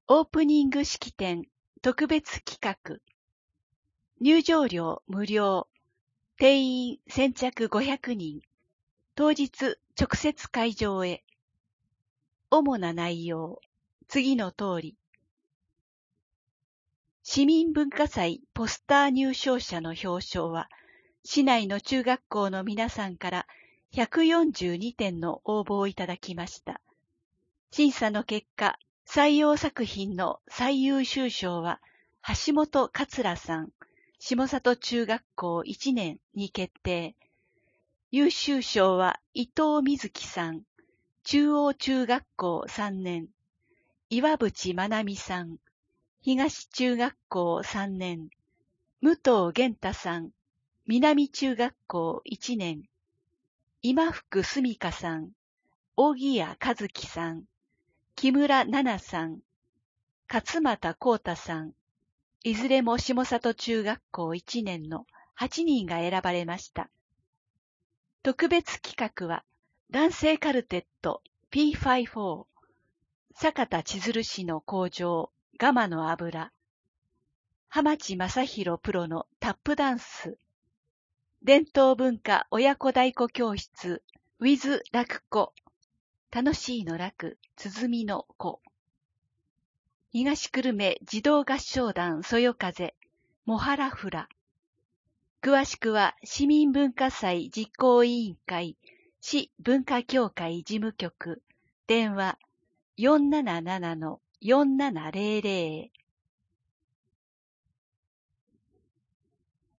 オープニング式典特別企画。入場料無料。定員先着500人。当日直接会場へ。主な内容。次の通り。市民文化祭ポスター入賞者の表彰は、市内の中学校の皆さんから142点の応募をいただきました。審査の結果、採用作品の最優秀賞は、橋本桂さん、下里中学校1年に決定。優秀賞は伊藤瑞希さん、中央中学校3年。岩渕まなみさん、東中学校3年。武藤玄太さん、南中学校1年。今福すみかさん、荻谷和樹さん、木村奈々さん、勝俣幸太さん、いずれも下里中学校1年の8人が選ばれました。特別企画は、男性カルテット P54、坂田千鶴氏の工場、ガマの油、浜地正宏プロのタップダンス、伝統文化親子太鼓教室、with 楽子、楽しいの楽、鼓の子。東久留米児童合唱団そよ風、モハラフラ。詳しくは市民文化祭実行委員会、市文化協会事務局、電話 477-4700